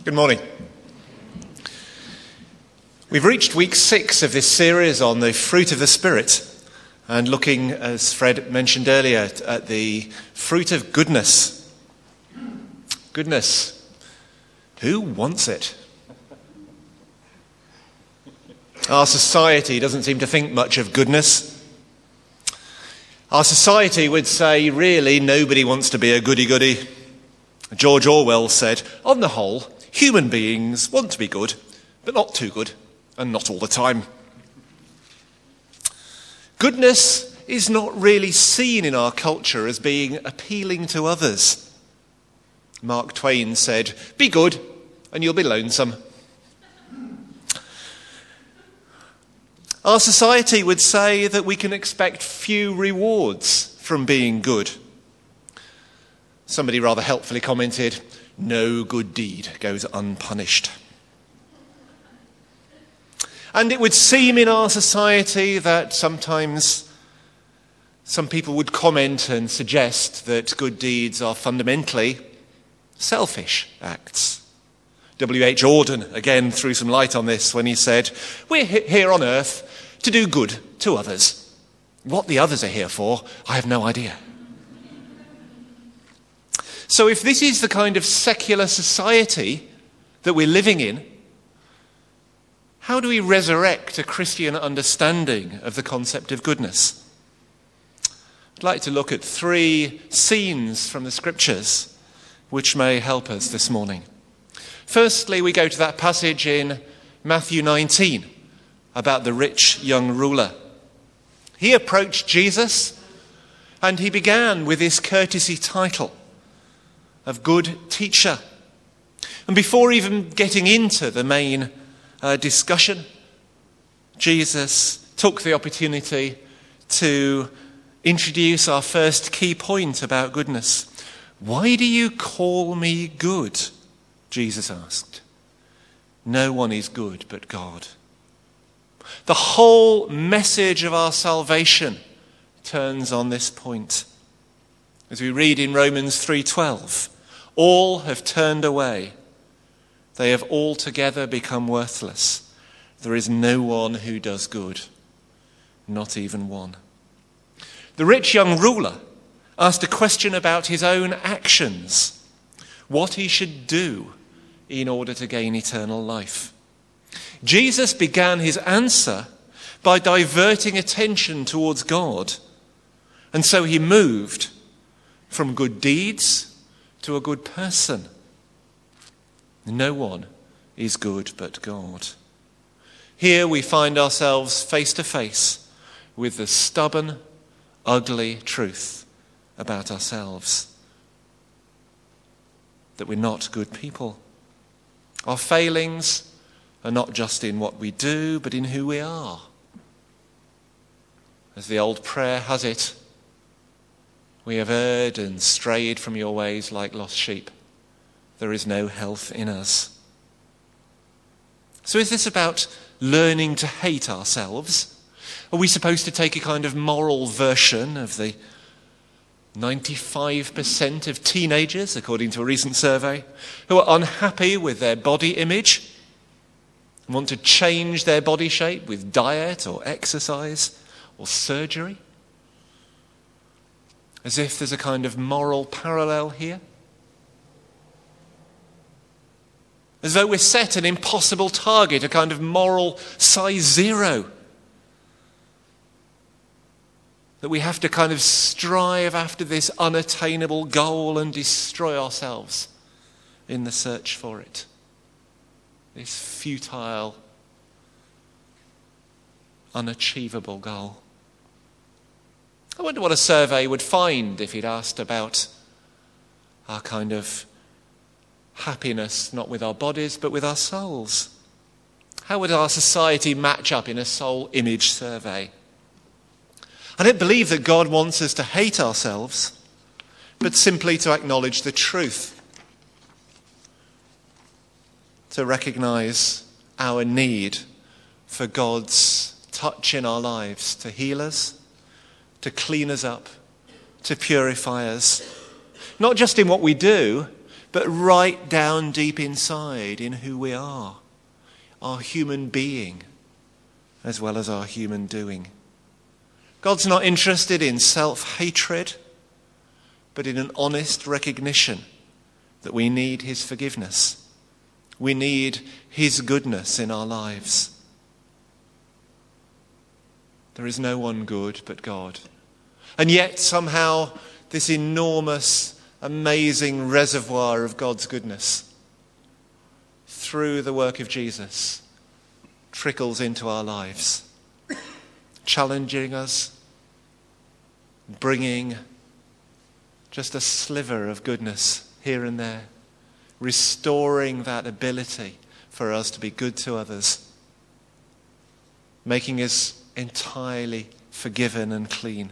Good morning. We've reached week 6 of this series on the fruit of the Spirit and looking, as Fred mentioned earlier, at the fruit of goodness. Goodness. Who wants it? Our society doesn't seem to think much of goodness. Our society would say, really, nobody wants to be a goody-goody. George Orwell said, on the whole, human beings want to be good, but not too good, and not all the time. Goodness is not really seen in our culture as being appealing to others. Mark Twain said, be good, and you'll be lonesome. Our society would say that we can expect few rewards from being good. Somebody rather helpfully commented, no good deed goes unpunished. And it would seem in our society that sometimes some people would comment and suggest that good deeds are fundamentally selfish acts. W.H. Auden again threw some light on this when he said, we're here on earth to do good to others. What the others are here for, I have no idea. So if this is the kind of secular society that we're living in, how do we resurrect a Christian understanding of the concept of goodness? I'd like to look at 3 scenes from the Scriptures which may help us this morning. Firstly, we go to that passage in Matthew 19 about the rich young ruler. He approached Jesus and he began with this courtesy title of good teacher. And before even getting into the main discussion, Jesus took the opportunity to introduce our first key point about goodness. Why do you call me good? Jesus asked. No one is good but God. The whole message of our salvation turns on this point. As we read in Romans 3:12, all have turned away. They have altogether become worthless. There is no one who does good, not even one. The rich young ruler asked a question about his own actions, what he should do in order to gain eternal life. Jesus began his answer by diverting attention towards God, and so he moved from good deeds to a good person. No one is good but God. Here we find ourselves face to face with the stubborn, ugly truth about ourselves. That we're not good people. Our failings are not just in what we do, but in who we are. As the old prayer has it, we have erred and strayed from your ways like lost sheep. There is no health in us. So is this about learning to hate ourselves? Are we supposed to take a kind of moral version of the 95% of teenagers, according to a recent survey, who are unhappy with their body image and want to change their body shape with diet or exercise or surgery? As if there's a kind of moral parallel here? As though we're set an impossible target, a kind of moral size 0. That we have to kind of strive after this unattainable goal and destroy ourselves in the search for it. This futile, unachievable goal. I wonder what a survey would find if it asked about our kind of happiness, not with our bodies, but with our souls. How would our society match up in a soul image survey? I don't believe that God wants us to hate ourselves, but simply to acknowledge the truth. To recognize our need for God's touch in our lives to heal us, to clean us up, to purify us. Not just in what we do, but right down deep inside in who we are, our human being, as well as our human doing. God's not interested in self-hatred, but in an honest recognition that we need his forgiveness. We need his goodness in our lives. There is no one good but God. And yet somehow this enormous, amazing reservoir of God's goodness, through the work of Jesus, trickles into our lives, challenging us, bringing just a sliver of goodness here and there, restoring that ability for us to be good to others, making us entirely forgiven and clean.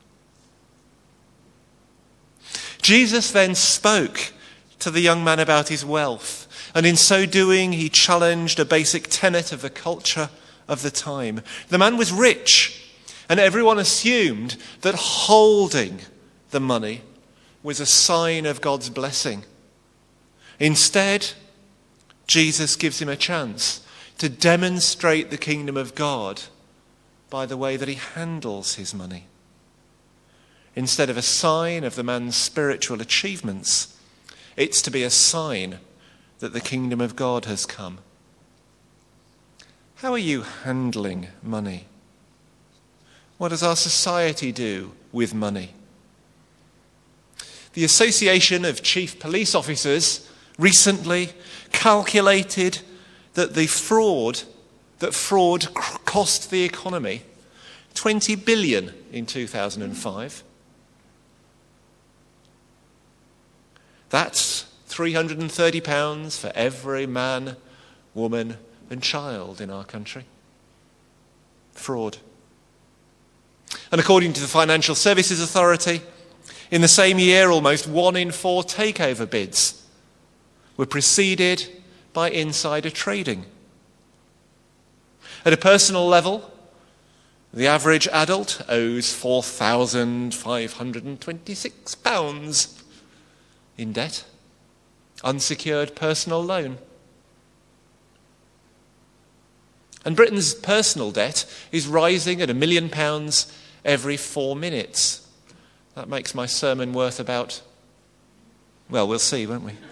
Jesus then spoke to the young man about his wealth, and in so doing he challenged a basic tenet of the culture of the time. The man was rich, and everyone assumed that holding the money was a sign of God's blessing. Instead, Jesus gives him a chance to demonstrate the kingdom of God by the way that he handles his money. Instead of a sign of the man's spiritual achievements, it's to be a sign that the kingdom of God has come. How are you handling money? What does our society do with money? The Association of Chief Police Officers recently calculated that fraud cost the economy $20 billion in 2005. That's £330 for every man, woman and child in our country. Fraud. And according to the Financial Services Authority, in the same year, almost 1 in 4 takeover bids were preceded by insider trading. At a personal level, the average adult owes £4,526 in debt, unsecured personal loan. And Britain's personal debt is rising at £1 million every 4 minutes. That makes my sermon worth about, well, we'll see, won't we?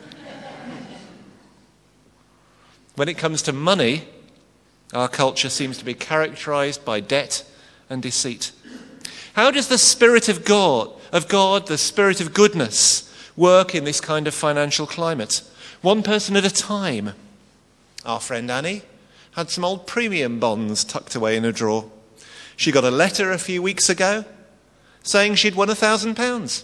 When it comes to money, our culture seems to be characterized by debt and deceit. How does the Spirit of God, the Spirit of goodness, work in this kind of financial climate? One person at a time. Our friend Annie had some old premium bonds tucked away in a drawer. She got a letter a few weeks ago saying she'd won £1,000.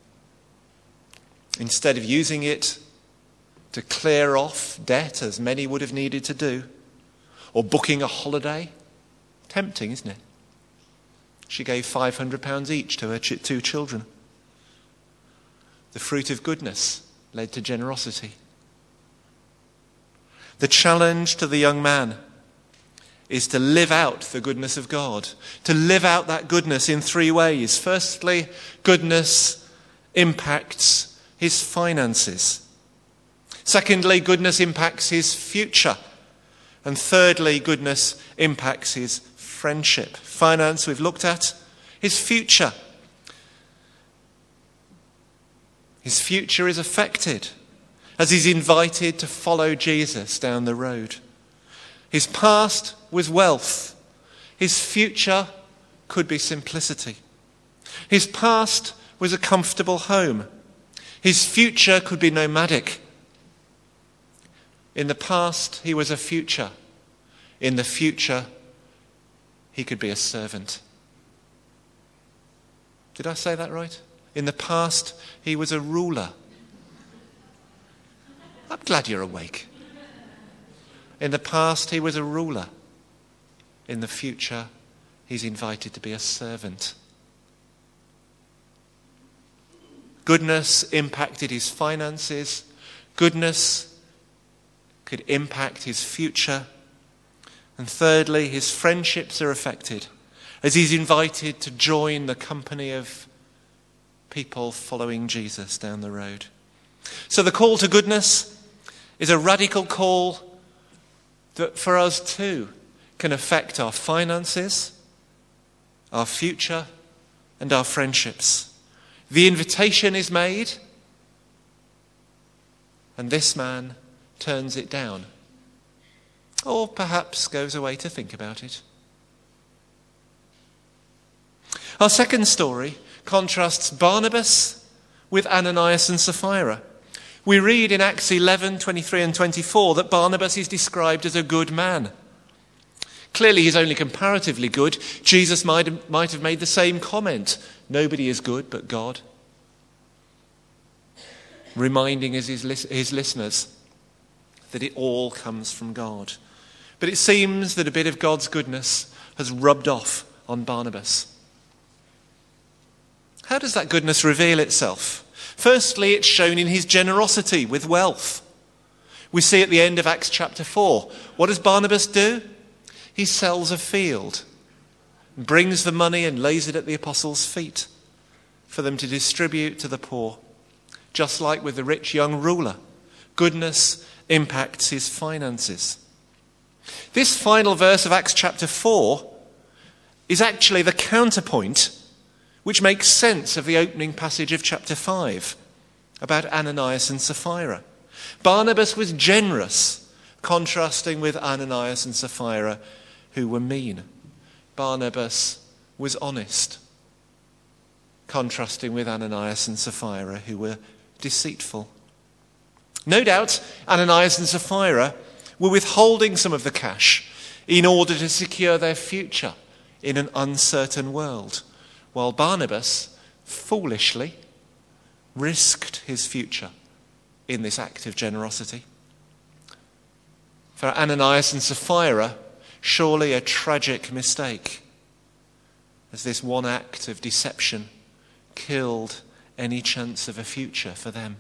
Instead of using it to clear off debt, as many would have needed to do, or booking a holiday, tempting, isn't it? She gave £500 each to her 2 children. The fruit of goodness led to generosity. The challenge to the young man is to live out the goodness of God, to live out that goodness in 3 ways. Firstly, goodness impacts his finances. Secondly, goodness impacts his future. And thirdly, goodness impacts his friendship. Finance we've looked at. His future. His future is affected as he's invited to follow Jesus down the road. His past was wealth. His future could be simplicity. His past was a comfortable home. His future could be nomadic. In the past, he was a future. In the future, he could be a servant. Did I say that right? In the past, he was a ruler. I'm glad you're awake. In the past, he was a ruler. In the future, he's invited to be a servant. Goodness impacted his finances. Goodness could impact his future. And thirdly, his friendships are affected as he's invited to join the company of people following Jesus down the road. So the call to goodness is a radical call that for us too can affect our finances, our future, and our friendships. The invitation is made, and this man turns it down, or perhaps goes away to think about it. Our second story contrasts Barnabas with Ananias and Sapphira. We read in Acts 11, 23 and 24 that Barnabas is described as a good man. Clearly he's only comparatively good. Jesus might have made the same comment. Nobody is good but God. Reminding his listeners that it all comes from God. But it seems that a bit of God's goodness has rubbed off on Barnabas. How does that goodness reveal itself? Firstly, it's shown in his generosity with wealth. We see at the end of Acts chapter 4. What does Barnabas do? He sells a field, brings the money and lays it at the apostles' feet for them to distribute to the poor. Just like with the rich young ruler, goodness impacts his finances. This final verse of Acts chapter 4 is actually the counterpoint which makes sense of the opening passage of chapter 5 about Ananias and Sapphira. Barnabas was generous, contrasting with Ananias and Sapphira, who were mean. Barnabas was honest, contrasting with Ananias and Sapphira, who were deceitful. No doubt Ananias and Sapphira were withholding some of the cash in order to secure their future in an uncertain world, while Barnabas foolishly risked his future in this act of generosity. For Ananias and Sapphira, surely a tragic mistake, as this one act of deception killed any chance of a future for them.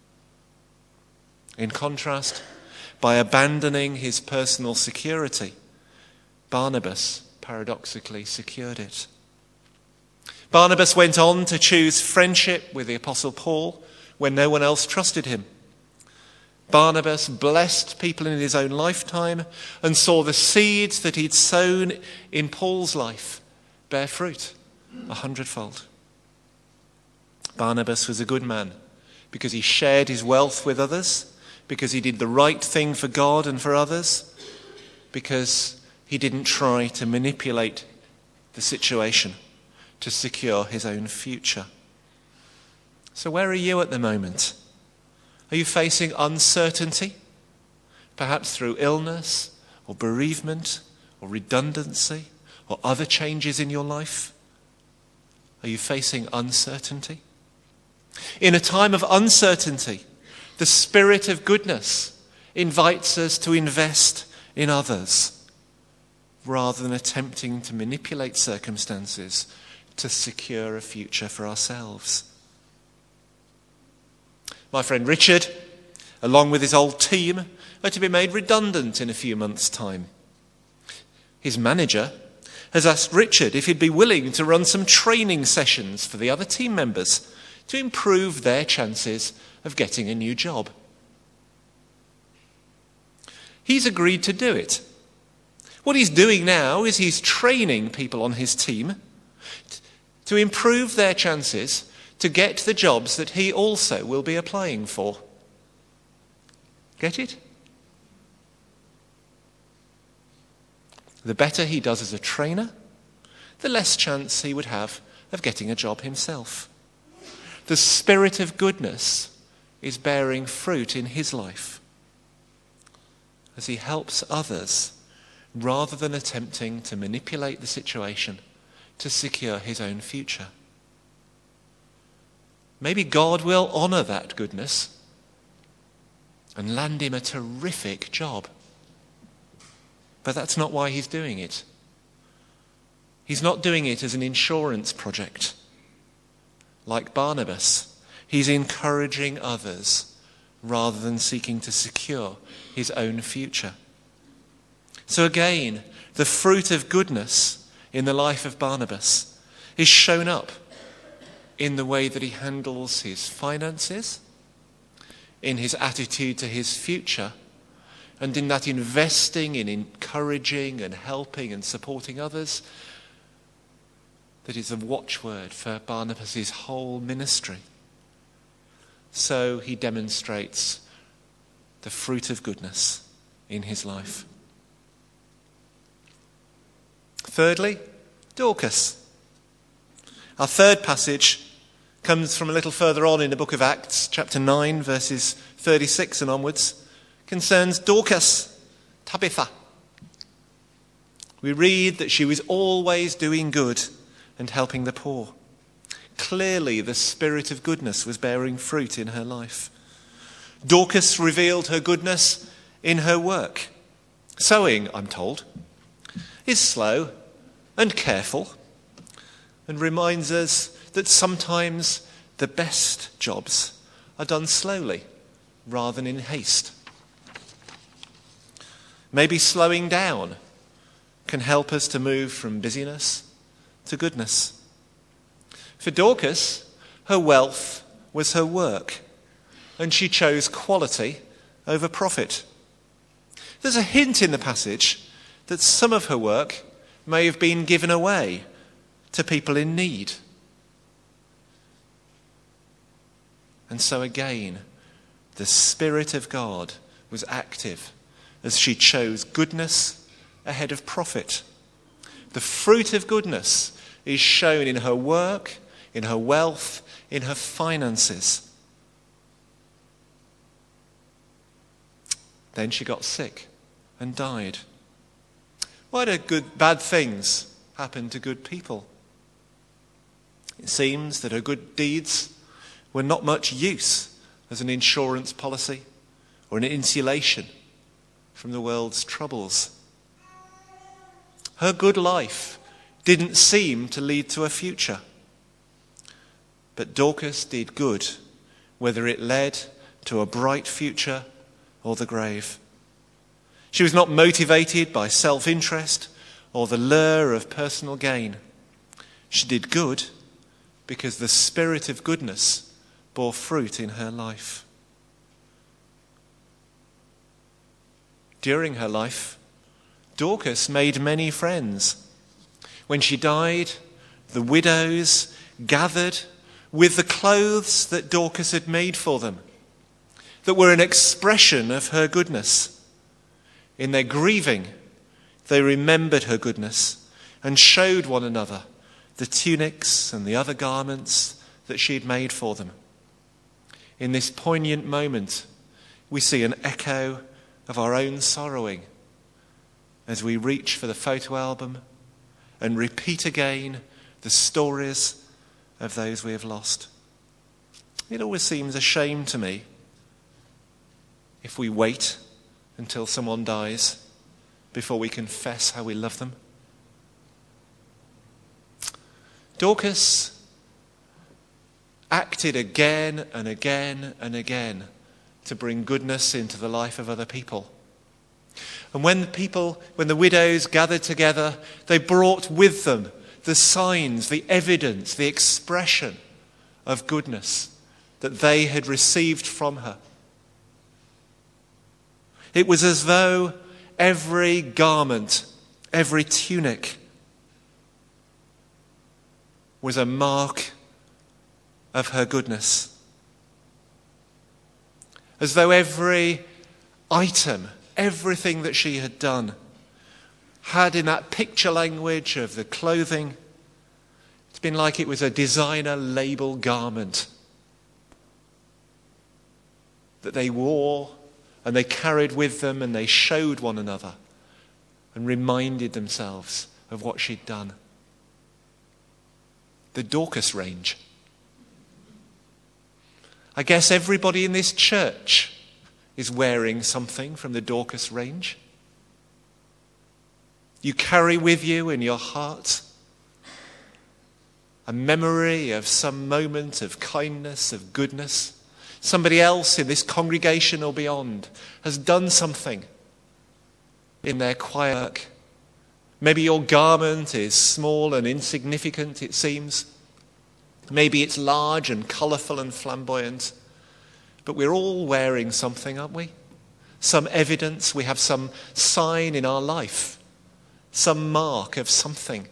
In contrast, by abandoning his personal security, Barnabas paradoxically secured it. Barnabas went on to choose friendship with the Apostle Paul when no one else trusted him. Barnabas blessed people in his own lifetime and saw the seeds that he'd sown in Paul's life bear fruit 100-fold. Barnabas was a good man because he shared his wealth with others, because he did the right thing for God and for others, because he didn't try to manipulate the situation to secure his own future. So where are you at the moment? Are you facing uncertainty? Perhaps through illness or bereavement or redundancy or other changes in your life? Are you facing uncertainty? In a time of uncertainty, the Spirit of goodness invites us to invest in others rather than attempting to manipulate circumstances to secure a future for ourselves. My friend Richard, along with his old team, are to be made redundant in a few months' time. His manager has asked Richard if he'd be willing to run some training sessions for the other team members to improve their chances of getting a new job. He's agreed to do it. What he's doing now is he's training people on his team to improve their chances to get the jobs that he also will be applying for. Get it? The better he does as a trainer, the less chance he would have of getting a job himself. The Spirit of goodness is bearing fruit in his life as he helps others rather than attempting to manipulate the situation to secure his own future. Maybe God will honour that goodness and land him a terrific job. But that's not why he's doing it. He's not doing it as an insurance project. Like Barnabas, he's encouraging others rather than seeking to secure his own future. So again, the fruit of goodness in the life of Barnabas is shown up in the way that he handles his finances, in his attitude to his future, and in that investing in encouraging and helping and supporting others, that is a watchword for Barnabas' whole ministry. So he demonstrates the fruit of goodness in his life. Thirdly, Dorcas. Our third passage comes from a little further on in the book of Acts, chapter 9, verses 36 and onwards, concerns Dorcas, Tabitha. We read that she was always doing good and helping the poor. Clearly, the spirit of goodness was bearing fruit in her life. Dorcas revealed her goodness in her work. Sewing, I'm told, is slow and careful, and reminds us that sometimes the best jobs are done slowly rather than in haste. Maybe slowing down can help us to move from busyness to goodness. For Dorcas, her wealth was her work, and she chose quality over profit. There's a hint in the passage that some of her work may have been given away to people in need. And so again, the Spirit of God was active as she chose goodness ahead of profit. The fruit of goodness is shown in her work, in her wealth, in her finances. Then she got sick and died. Why do bad things happen to good people? It seems that her good deeds were not much use as an insurance policy or an insulation from the world's troubles. Her good life didn't seem to lead to a future. But Dorcas did good, whether it led to a bright future or the grave. She was not motivated by self-interest or the lure of personal gain. She did good because the spirit of goodness bore fruit in her life. During her life, Dorcas made many friends. When she died, the widows gathered with the clothes that Dorcas had made for them, that were an expression of her goodness. In their grieving, they remembered her goodness and showed one another the tunics and the other garments that she had made for them. In this poignant moment, we see an echo of our own sorrowing as we reach for the photo album and repeat again the stories of those we have lost. It always seems a shame to me if we wait until someone dies before we confess how we love them. Dorcas acted again and again and again to bring goodness into the life of other people. And when the widows gathered together, they brought with them the signs, the evidence, the expression of goodness that they had received from her. It was as though every garment, every tunic was a mark of her goodness. As though every item, everything that she had done, had in that picture language of the clothing, it's been like it was a designer label garment that they wore and they carried with them and they showed one another and reminded themselves of what she'd done. The Dorcas range. I guess everybody in this church is wearing something from the Dorcas range. You carry with you in your heart a memory of some moment of kindness, of goodness. Somebody else in this congregation or beyond has done something in their quiet work. Maybe your garment is small and insignificant, it seems. Maybe it's large and colourful and flamboyant. But we're all wearing something, aren't we? Some evidence, we have some sign in our life, some mark of something.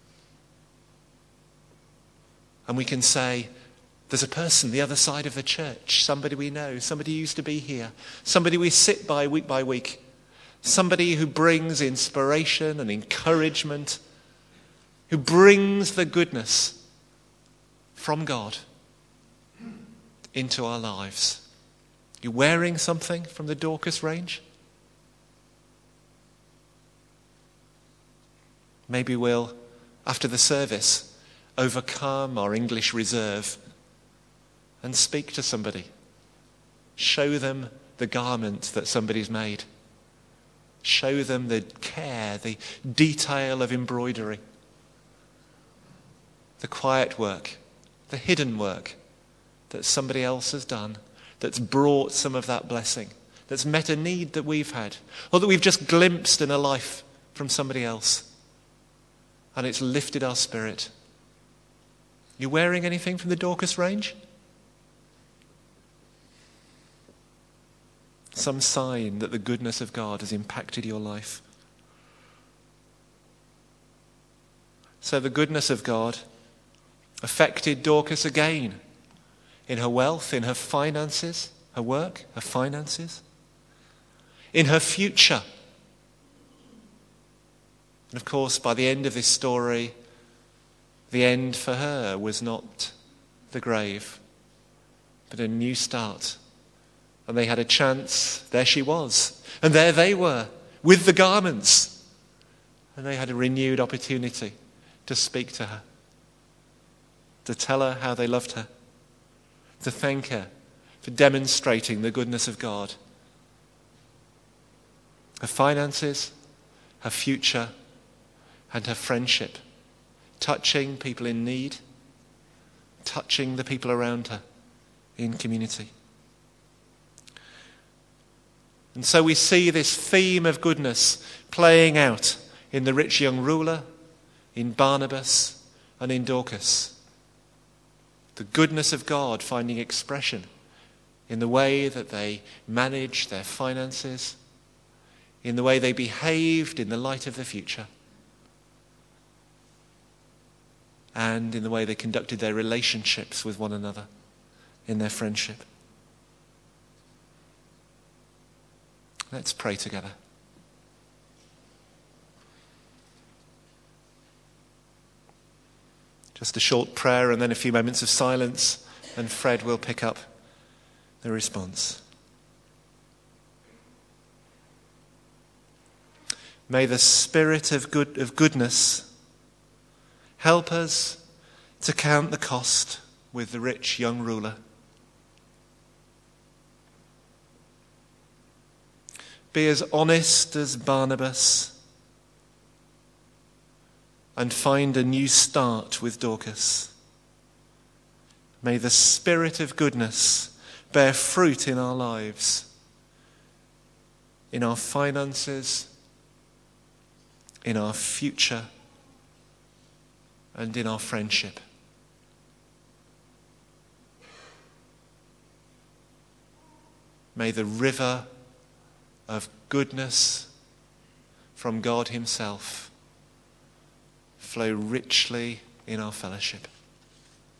And we can say, there's a person the other side of the church, somebody we know, somebody who used to be here, somebody we sit by week, somebody who brings inspiration and encouragement, who brings the goodness from God into our lives. You're wearing something from the Dorcas range? Maybe we'll, after the service, overcome our English reserve and speak to somebody. Show them the garment that somebody's made. Show them the care, the detail of embroidery, the quiet work, the hidden work that somebody else has done, that's brought some of that blessing, that's met a need that we've had, or that we've just glimpsed in a life from somebody else, and it's lifted our spirit. You wearing anything from the Dorcas range? Some sign that the goodness of God has impacted your life. So the goodness of God affected Dorcas again in her wealth, in her finances, her work, her finances, in her future. And of course, by the end of this story, the end for her was not the grave, but a new start. And they had a chance. There she was. And there they were, with the garments. And they had a renewed opportunity to speak to her, to tell her how they loved her, to thank her for demonstrating the goodness of God. Her finances, her future, and her friendship, touching people in need, touching the people around her in community. And so we see this theme of goodness playing out in the rich young ruler, in Barnabas, and in Dorcas. The goodness of God finding expression in the way that they managed their finances, in the way they behaved in the light of the future, and in the way they conducted their relationships with one another in their friendship. Let's pray together. Just a short prayer and then a few moments of silence, and Fred will pick up the response. May the Spirit of goodness help us to count the cost with the rich young ruler. Be as honest as Barnabas and find a new start with Dorcas. May the Spirit of goodness bear fruit in our lives, in our finances, in our future, and in our friendship. May the river of goodness from God Himself flow richly in our fellowship.